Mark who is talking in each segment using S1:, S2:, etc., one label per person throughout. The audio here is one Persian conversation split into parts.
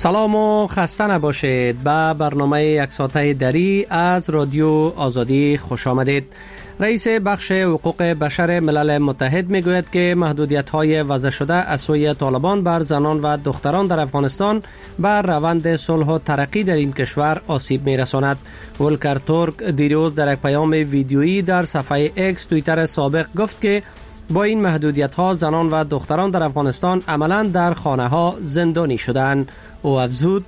S1: سلام و خسته نباشید. به برنامه یک ساعته دری از رادیو آزادی خوش آمدید. رئیس بخش حقوق بشر ملل متحد میگوید که محدودیت‌های وضع شده از سوی طالبان بر زنان و دختران در افغانستان بر روند صلح و ترقی در این کشور آسیب میرساند. ولکر تورک دیروز در یک پیام ویدیویی در صفحه اکس توییتر سابق گفت که با این محدودیت‌ها زنان و دختران در افغانستان عملاً در خانه‌ها زندانی شدند. او افزود: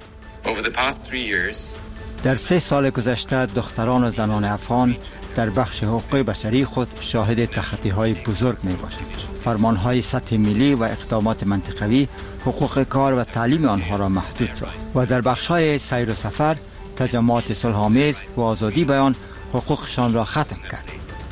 S2: در 3 سال گذشته دختران و زنان افغان در بخش حقوق بشری خود شاهد تخطی‌های بزرگ می‌باشند. فرمان‌های سطح ملی و اقدامات منطقوی حقوق کار و تعلیم آنها را محدود ساخت و در بخش‌های سیر و سفر تجمعات صلح‌آمیز و آزادی بیان حقوقشان را ختم کرد.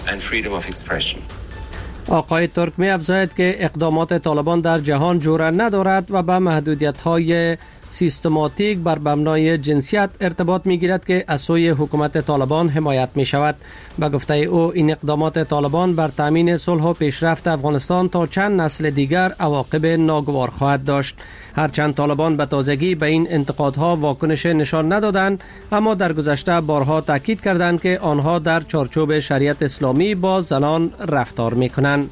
S1: آقای ترک می افزاید که اقدامات طالبان در جهان جور ندارد و به محدودیت‌های سیستماتیک بر مبنای جنسیت ارتباط می‌گیرد که از سوی حکومت طالبان حمایت می‌شود. به گفته او این اقدامات طالبان بر تامین صلح و پیشرفت افغانستان تا چند نسل دیگر عواقب ناگوار خواهد داشت. هرچند طالبان به تازگی به این انتقادها واکنش نشان ندادند، اما در گذشته بارها تاکید کردند که آنها در چارچوب شریعت اسلامی با زنان رفتار می‌کنند.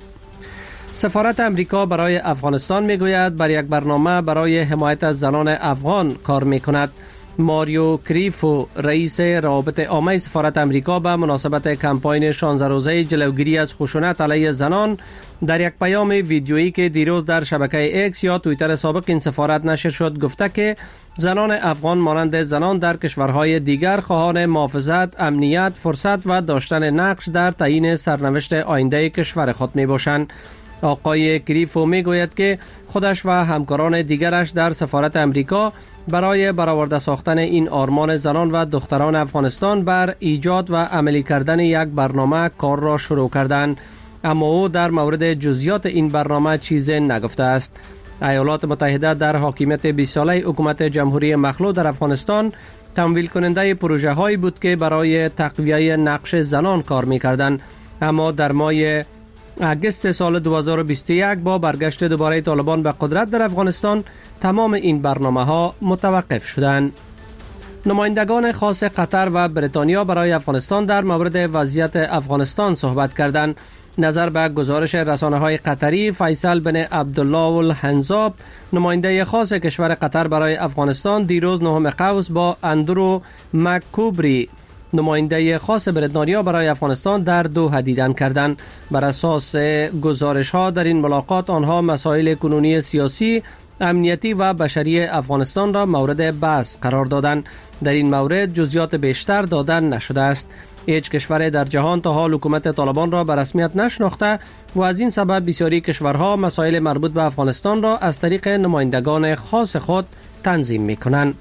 S1: سفارت امریکا برای افغانستان میگوید بر یک برنامه برای حمایت از زنان افغان کار میکند. ماریو کریفو رئیس روابط عامه سفارت امریکا به مناسبت کمپاین 16 روزه جلوگیری از خشونت علیه زنان در یک پیام ویدیویی که دیروز در شبکه اکس یا توییتر سابق این سفارت نشر شد گفته که زنان افغان مانند زنان در کشورهای دیگر خواهان محافظت، امنیت، فرصت و داشتن نقش در تعیین سرنوشت آینده کشور خود میباشند. آقای کریفو میگوید که خودش و همکاران دیگرش در سفارت امریکا برای برآورده ساختن این آرمان زنان و دختران افغانستان بر ایجاد و عملی کردن یک برنامه کار را شروع کردند، اما او در مورد جزئیات این برنامه چیزی نگفته است. ایالات متحده در حاکمیت 20 ساله حکومت جمهوری مخلوع در افغانستان تمویل کننده پروژه هایی بود که برای تقویت نقش زنان کار می‌کردند، اما در ماه اگست سال 2021 با برگشت دوباره طالبان به قدرت در افغانستان تمام این برنامه ها متوقف شدند. نمایندگان خاص قطر و بریتانیا برای افغانستان در مورد وضعیت افغانستان صحبت کردند. نظر به گزارش رسانه‌های قطری، فیصل بن عبدالله الحنزاب نماینده خاص کشور قطر برای افغانستان دیروز 9 قوس با اندرو مککوبری نماینده خاص بریتانیا برای افغانستان در دوحه دیدن کردند. بر اساس گزارش ها در این ملاقات آنها مسائل کنونی سیاسی، امنیتی و بشری افغانستان را مورد بحث قرار دادند. در این مورد جزئیات بیشتر دادن نشده است. هیچ کشور در جهان تا حال حکومت طالبان را به رسمیت نشناخته و از این سبب بسیاری کشورها مسائل مربوط به افغانستان را از طریق نمایندگان خاص خود تنظیم می‌کنند.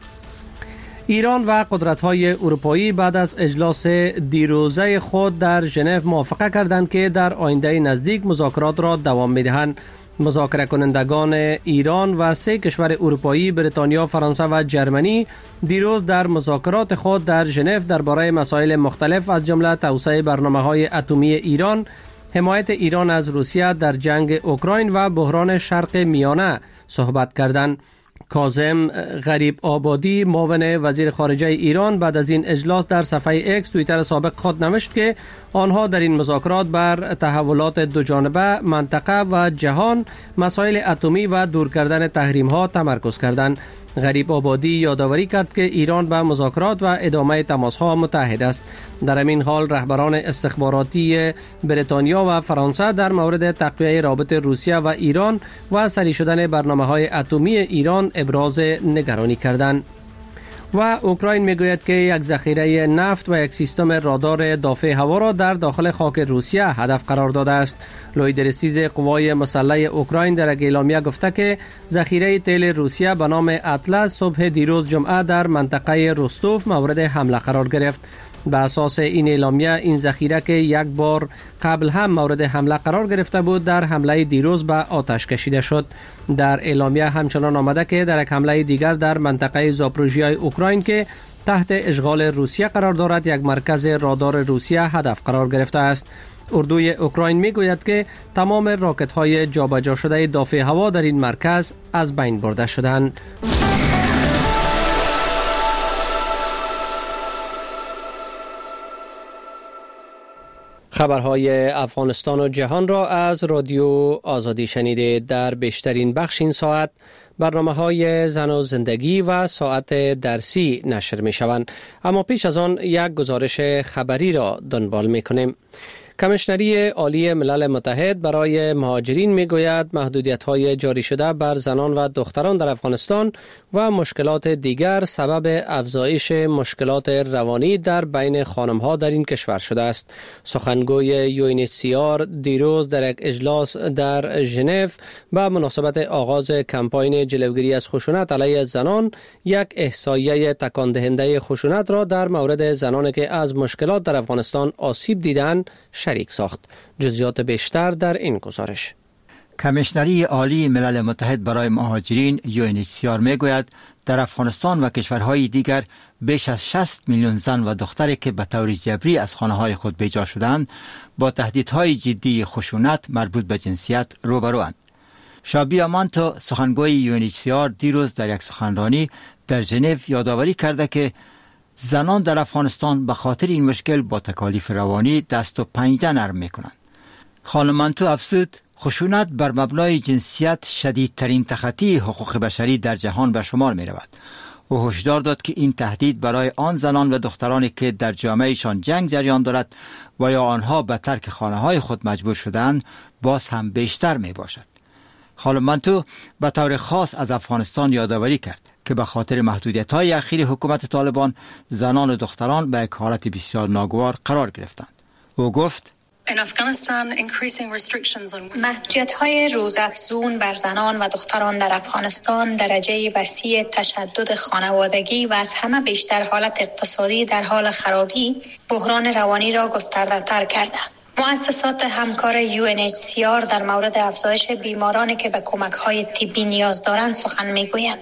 S1: ایران و قدرت‌های اروپایی بعد از اجلاس دیروزه خود در ژنو موافقه کردند که در آینده نزدیک مذاکرات را دوام می‌دهند. مذاکره کنندگان ایران و 3 کشور اروپایی بریتانیا، فرانسه و جرمنی دیروز در مذاکرات خود در ژنو درباره مسائل مختلف از جمله توسعه برنامه‌های اتمی ایران، حمایت ایران از روسیه در جنگ اوکراین و بحران شرق میانه صحبت کردند. کاظم غریب آبادی معاون وزیر خارجه ایران بعد از این اجلاس در صفحه اکس توییتر سابق خود نوشت که آنها در این مذاکرات بر تحولات دوجانبه، منطقه و جهان، مسائل اتمی و دور کردن تحریم ها تمرکز کردند. غریب آبادی یادآوری کرد که ایران به مذاکرات و ادامه تماس ها متحد است. در همین حال رهبران استخباراتی بریتانیا و فرانسه در مورد تقویت رابطه روسیه و ایران و سری شدن برنامه‌های اتمی ایران ابراز نگرانی کردند. و اوکراین میگوید که یک ذخیره نفت و یک سیستم رادار دافع هوا را در داخل خاک روسیه هدف قرار داده است. لویدرسیز قوای مسلح اوکراین در اعلامیه گفته که ذخیره تیل روسیه به نام اطلس صبح دیروز جمعه در منطقه رستوف مورد حمله قرار گرفت. به اساس این اعلامیه این ذخیره که یک بار قبل هم مورد حمله قرار گرفته بود در حمله دیروز به آتش کشیده شد. در اعلامیه همچنان آمده که در یک حمله دیگر در منطقه زاپروژیا اوکراین که تحت اشغال روسیه قرار دارد یک مرکز رادار روسیه هدف قرار گرفته است. اردوی اوکراین میگوید که تمام راکت های جابجا شده دافع هوا در این مرکز از بین برده شدند. خبرهای افغانستان و جهان را از رادیو آزادی شنیدید. در بیشترین بخش این ساعت برنامه‌های زن و زندگی و ساعت درسی نشر می‌شوند، اما پیش از آن یک گزارش خبری را دنبال می‌کنیم. کمیشنری عالی ملل متحد برای مهاجرین میگوید محدودیت‌های جاری شده بر زنان و دختران در افغانستان و مشکلات دیگر سبب افزایش مشکلات روانی در بین خانم‌ها در این کشور شده است. سخنگوی UNHCR دیروز در یک اجلاس در ژنو به مناسبت آغاز کمپاین جلوگیری از خشونت علیه زنان یک احصایه تکان دهنده خشونت را در مورد زنانی که از مشکلات در افغانستان آسیب دیدند شریک ساخت. جزئیات بیشتر در این گزارش.
S2: کمیشنری عالی ملل متحد برای مهاجرین UNHCR میگوید در افغانستان و کشورهای دیگر بیش از 60 میلیون زن و دختری که به طور جبری از خانه‌های خود بیجا شدند با تهدیدهای جدی خشونت مربوط به جنسیت روبروند. شابیا مانتو سخنگوی UNHCR دیروز در یک سخنرانی در ژنو یادآوری کرده که زنان در افغانستان به خاطر این مشکل با تکالیف روانی دست و پنجه نرم میکنند. خانم مانتو افزود خشونت بر مبنای جنسیت شدیدترین تخطی حقوق بشری در جهان به شمار می رود. او هشدار داد که این تهدید برای آن زنان و دخترانی که در جامعهشان جنگ جریان دارد و یا آنها به ترک خانه‌های خود مجبور شدند باز هم بیشتر می باشد. خانم مانتو به طور خاص از افغانستان یادآوری کرد که به خاطر محدودیت‌های اخیر حکومت طالبان زنان و دختران به یک حالت بسیار ناگوار قرار گرفتند. او گفت
S3: محدودیت‌های روزافزون بر زنان و دختران در افغانستان درجه وسیع تشدد خانوادگی و از همه بیشتر حالت اقتصادی در حال خرابی بحران روانی را گسترده‌تر کرده. مؤسسات همکار UNHCR در مورد افزایش بیمارانی که به کمک‌های طبی نیاز دارند سخن می‌گویند.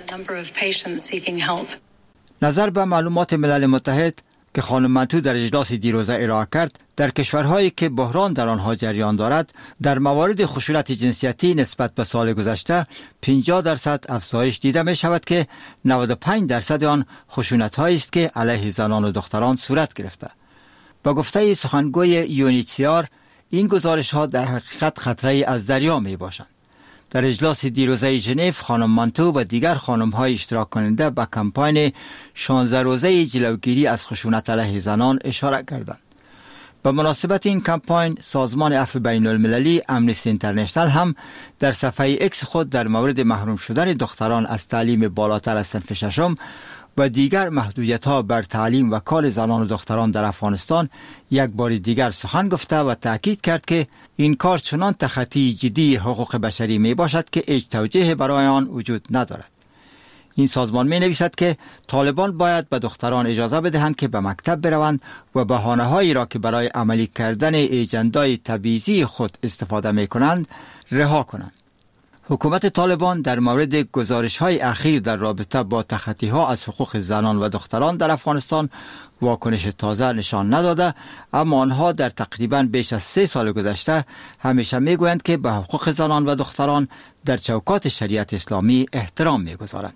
S2: نظر به معلومات ملل متحد که خانم مانتو در اجلاس دیروزه ارائه کرد، در کشورهایی که بحران در آنها جریان دارد در موارد خشونت جنسیتی نسبت به سال گذشته 50% افزایش دیده می شود که 95% آن خشونت‌هایی است که علیه زنان و دختران صورت گرفته. با گفته سخنگوی UNHCR این گزارش ها در حقیقت خطری از دریا می باشند. در اجلاس دیروزه ژنو خانم مانتو و دیگر خانم های اشتراک کننده به کمپاین 16 روزه جلوگیری از خشونت علیه زنان اشاره کردند. به مناسبت این کمپاین سازمان عفو بین المللی امنیستی اینترنشنال هم در صفحه ایکس خود در مورد محروم شدن دختران از تعلیم بالاتر از صنف ششم و دیگر محدودیت‌ها بر تعلیم و کار زنان و دختران در افغانستان یک بار دیگر سخن گفته و تأکید کرد که این کار چنان تخطی جدی حقوق بشری می باشد که هیچ توجیه برای آن وجود ندارد. این سازمان می نویسد که طالبان باید به دختران اجازه بدهند که به مکتب بروند و بهانه‌هایی را که برای عملی کردن ایجندای تبعیضی خود استفاده می کنند رها کنند. حکومت طالبان در مورد گزارش‌های اخیر در رابطه با تخطی‌ها از حقوق زنان و دختران در افغانستان واکنش تازه نشان نداده، اما آنها در تقریباً بیش از 3 سال گذشته همیشه می‌گویند که به حقوق زنان و دختران در چوکات شریعت اسلامی احترام می‌گذارند.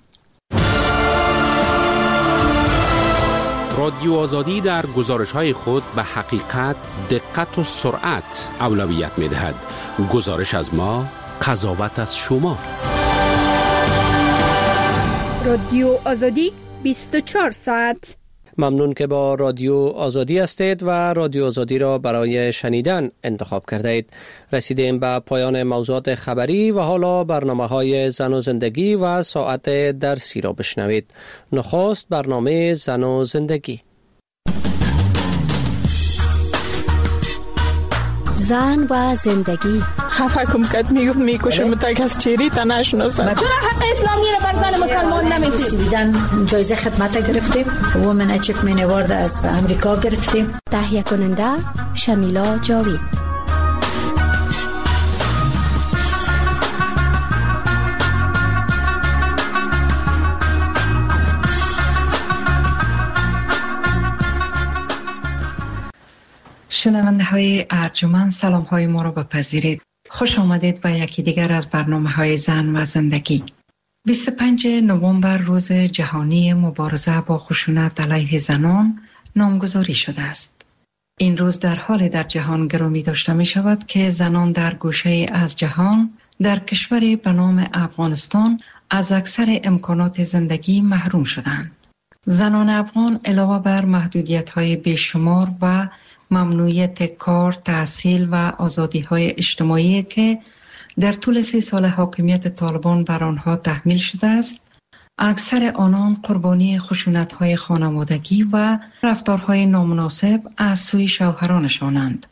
S4: رادیو آزادی در گزارش‌های خود به حقیقت، دقت و سرعت اولویت می‌دهد. گزارش از ما، قضاوت از شما.
S5: رادیو آزادی 24 ساعت.
S1: ممنون که با رادیو آزادی هستید و رادیو آزادی را برای شنیدن انتخاب کرده اید. رسیدیم به پایان موضوعات خبری و حالا برنامه‌های زن و زندگی و ساعت درسی را بشنوید. نخست برنامه زن و زندگی.
S6: زن و زندگی.
S7: خفه کم کت میکشم تا کس چیری تا نشناسم.
S8: چرا حق اسلامی را بر زن مسلمان نمیدید؟
S9: سویدن جایزه خدمت گرفتیم. وومن اچیومنت اوارد از امریکا گرفتیم.
S6: تهیه کننده شمیلا جاوید.
S10: شنونده های ارجمند، سلام های ما را بپذیرید. خوش آمدید به یکی دیگر از برنامه های زن و زندگی. 25 نوامبر روز جهانی مبارزه با خشونت علیه زنان نامگذاری شده است. این روز در حال در جهان گرامی داشته می شود که زنان در گوشه از جهان در کشوری به نام افغانستان از اکثر امکانات زندگی محروم شدند. زنان افغان علاوه بر محدودیت‌های بیشمار و ممنوعیت کار، تحصیل و آزادی‌های اجتماعی که در طول 3 سال حاکمیت طالبان بر آنها تحمیل شده است، اکثر آنان قربانی خشونت‌های خانوادگی و رفتارهای نامناسب از سوی شوهرانشانند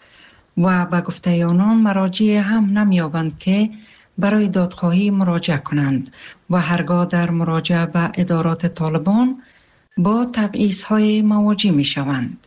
S10: و به گفته آنان مراجع هم نمی‌یابند که برای دادخواهی مراجعه کنند و هرگاه در مراجعه به ادارات طالبان با تبعیض‌های مواجه می‌شوند.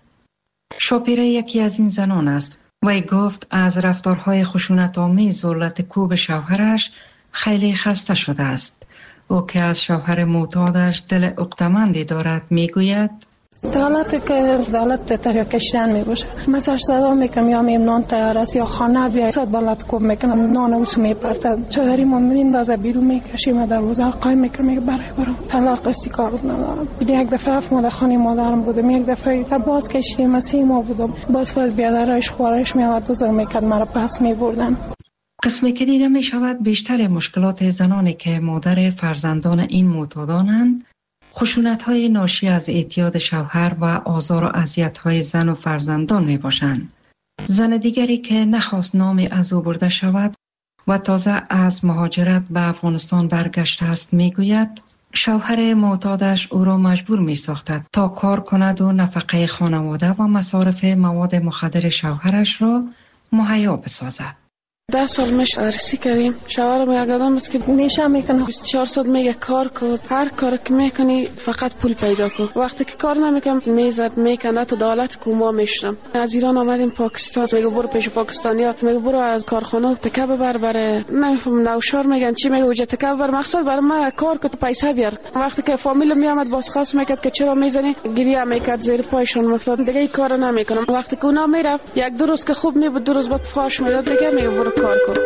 S10: شاپیره یکی از این زنان است. وی گفت از رفتارهای خشونت‌آمیز دولت کوب شوهرش خیلی خسته شده است. او که از شوهر معتادش دل عقده‌مندی دارد میگوید
S7: حالتی که دولت تحریک کشیدن می باشه، مثلا صدا میکنم یا میم نان تیار است یا خانه بیاید صد بلد کوب میکنم نان اوسو میپرتد چهاری ما میندازه بیرون میکشیم دروازه قایم میکنم برام طلاق استیکار ندارم. یک دفعه اف مادر خانه مادرم بودم، یک دفعه باز کشیدیم از 3 ماه بودم، باز بیادرش خوارش میاد بزرگ میکرد مرا پس میبردن.
S10: قسمی که دیده می شود بیشتر مشکلات زنانی که مادر فرزندان این معتادانند خشونت‌های ناشی از اعتیاد شوهر و آزار و اذیت‌های زن و فرزندان می باشند. زن دیگری که نخواست نامی از او برده شود و تازه از مهاجرت به افغانستان برگشته است می گوید شوهر معتادش او را مجبور می ساختد تا کار کند و نفقه خانواده و مصارف مواد مخدر شوهرش را مهیا بسازد.
S7: 10 سال میشه عروسی کردیم. شوهرم یک آدم است که نیشه میکنه 24 ساعت میگه کار کن، هر کار که میکنی فقط پول پیدا کن. وقتی که کار نمیکنم میزد میکنه تا دولت کوما میشم. از ایران آمدیم پاکستان، میگه برو پیش پاکستانیا، میگه برو از کارخانه تکه ببر بره نمیفهم نوشار میگن چی، میگه وجه تکه ببر مقصد برای ما کار کن پیسه بیار. وقتی که فامیل میامد بازخواست میکرد که چرا میزنی، گریه میکرد زیر پایشون افتاد دیگه این کارو نمیکنم. وقتی که اونا میرفت 1-2 روز که خوب نبود 2 روز بعد فاش میداد دیگه میگه برو کار کن.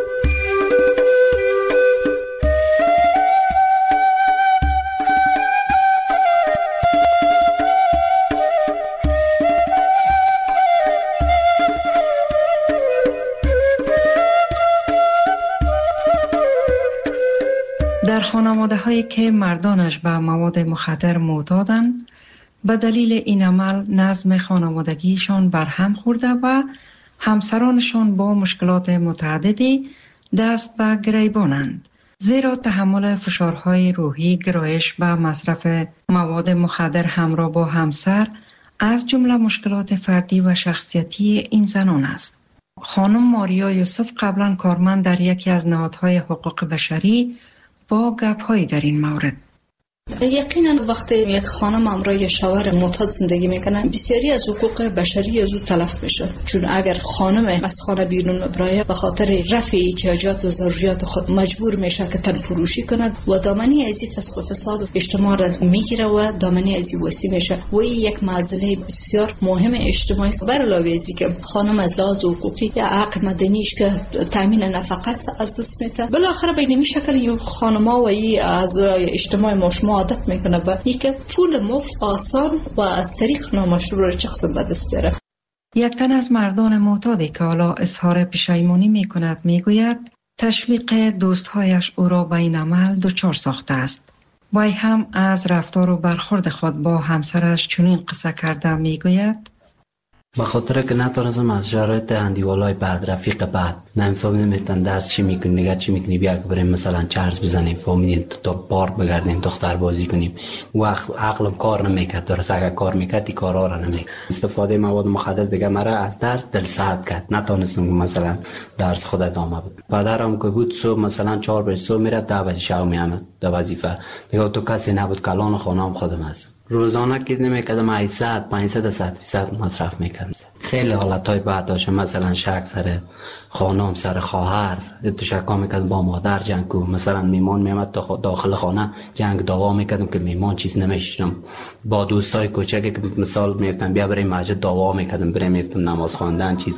S10: در خانواده هایی که مردانش به مواد مخدر معتادند به دلیل این عمل نظم خانوادگیشان برهم خورده و همسرانشان با مشکلات متعددی دست به گریبانند، زیرا تحمل فشارهای روحی، گرایش به مصرف مواد مخدر همراه با همسر از جمله مشکلات فردی و شخصیتی این زنان است. خانم ماریا یوسف قبلا کارمند در یکی از نهادهای حقوق بشری با گپ‌هایی در این مورد.
S11: یقینا وقتی یک خانم همراه شوهر معتاد زندگی میکنه بسیاری از حقوق بشری از او تلف میشه، چون اگر خانم از خانه بیرون برای به خاطر رفع احتیاجات و ضروریات خود مجبور میشه که تن فروشی کند و دامنه از فسق و فساد و اجتماع را میگیره و دامنه از وسیع میشه و یک معضله بسیار مهم اجتماعی است. بر علاوه از اینکه خانم از لحاظ حقوقی یا حق مدنیش که تامین نفقه است از دست میده، بالاخره به این شکل یو خانم‌ها و از اجتماع مشما عادت میکنه و اینکه پول مفت آسان و از طریق نامشروع شخص به دست بیاره.
S10: یک تن از مردان معتادی که حالا اظهار پشیمانی میکند میگوید تشویق دوستهایش او را به این عمل دچار ساخته است. وی هم از رفتار و برخورد خود با همسرش چنین قصه کرده میگوید
S12: به خاطر که نتونستم از شرایط اندیوالای بعد رفیق بعد نمی‌فهمیدم درس چی میکنی نگه چی میکنی بیا که بریم مثلا چرس بزنیم فهمیدین تا پارک بگردیم دختر بازی کنیم و عقلم کار نمیکرد. درست اگر کار میکرد این کارا را نمیکرد. استفاده مواد مخدر دیگه مرا از درس دل سرد کرد، نتونستم مثلا درس خود ادامه بدم. پدرم که بود صبح مثلا 4 بجه صبح میرفت 10 بجه شب میامد به وظیفه دیگه تو کسی نبود کلان خانم خودم هستم. روزانه که نمیکردم 800-500 مصرف میکردم. خیلی حالتهای بعد داشتم، مثلا شک سر خانم سر خواهر تشکا میکردم با مادر جنگ کو، مثلا میمان میامد داخل خانه جنگ دعوا میکردم که میمان چیز نمیشیدم. با دوستای کوچکی که مثال میرفتم بیا بریم مسجد دعوا میکردم، بریم میرفتم نماز خواندن چیز